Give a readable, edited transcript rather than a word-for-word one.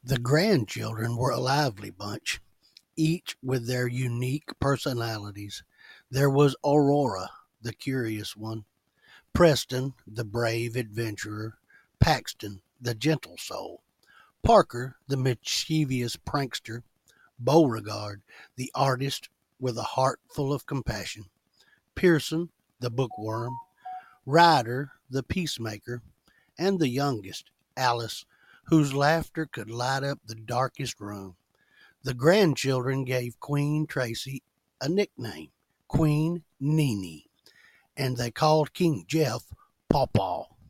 The grandchildren were a lively bunch, each with their unique personalities. There was Aurora, the curious one, Preston, the brave adventurer, Paxton, the gentle soul, Parker, the mischievous prankster, Beauregard, the artist with a heart full of compassion, Pearson, the bookworm, Ryder, the peacemaker, and the youngest, Alice, whose laughter could light up the darkest room. The grandchildren gave Queen Tracy a nickname, Queen Nini, and they called King Jeff Pawpaw.